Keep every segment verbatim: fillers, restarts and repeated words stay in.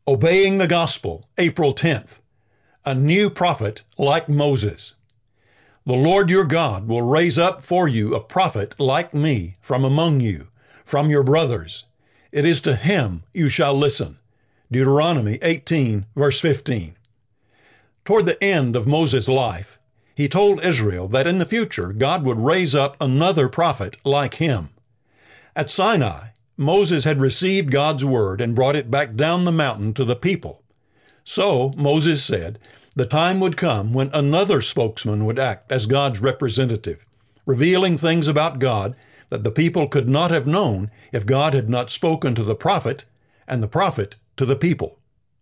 Obeying the Gospel, April tenth. A new prophet like Moses. The Lord your God will raise up for you a prophet like me from among you, from your brothers. It is to him you shall listen. Deuteronomy eighteen, verse fifteen. Toward the end of Moses' life, he told Israel that in the future God would raise up another prophet like him. At Sinai, Moses had received God's word and brought it back down the mountain to the people. So, Moses said, the time would come when another spokesman would act as God's representative, revealing things about God that the people could not have known if God had not spoken to the prophet and the prophet to the people.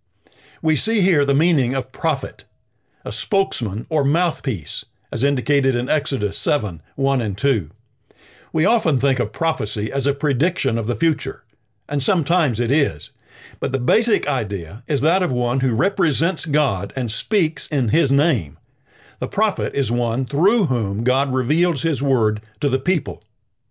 We see here the meaning of prophet, a spokesman or mouthpiece, as indicated in Exodus seven, one and two. We often think of prophecy as a prediction of the future, and sometimes it is, but the basic idea is that of one who represents God and speaks in his name. The prophet is one through whom God reveals his word to the people.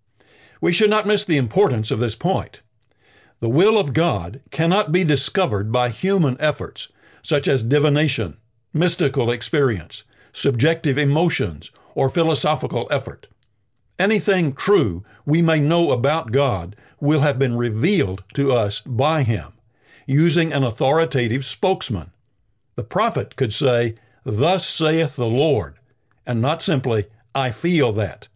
We should not miss the importance of this point. The will of God cannot be discovered by human efforts, such as divination, mystical experience, subjective emotions, or philosophical effort. Anything true we may know about God will have been revealed to us by him, using an authoritative spokesman. The prophet could say, "Thus saith the Lord," and not simply, "I feel that."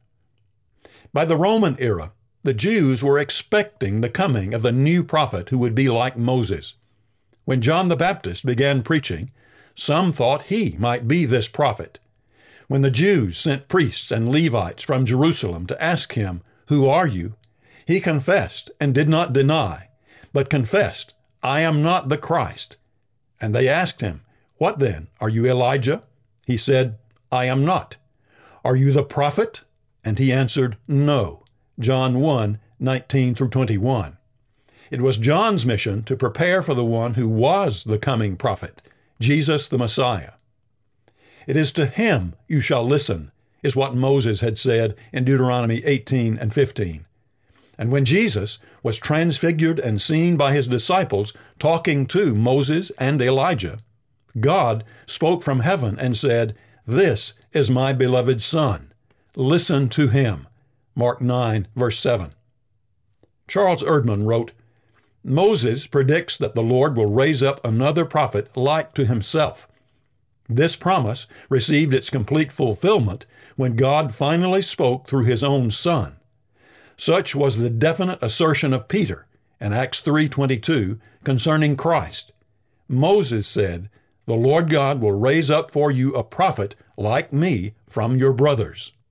By the Roman era, the Jews were expecting the coming of the new prophet who would be like Moses. When John the Baptist began preaching, some thought he might be this prophet. When the Jews sent priests and Levites from Jerusalem to ask him, "Who are you?" he confessed and did not deny, but confessed, "I am not the Christ." And they asked him, "What then? Are you Elijah?" He said, "I am not." "Are you the prophet?" And he answered, "No." John one, nineteen through twenty-one. It was John's mission to prepare for the one who was the coming prophet, Jesus the Messiah. "It is to him you shall listen," is what Moses had said in Deuteronomy eighteen and fifteen. And when Jesus was transfigured and seen by his disciples talking to Moses and Elijah, God spoke from heaven and said, "This is my beloved Son. Listen to him." Mark nine, verse seven. Charles Erdman wrote, Moses predicts that the Lord will raise up another prophet like to himself. This promise received its complete fulfillment when God finally spoke through his own Son. Such was the definite assertion of Peter in Acts three twenty-two concerning Christ. Moses said, "The Lord God will raise up for you a prophet like me from your brothers."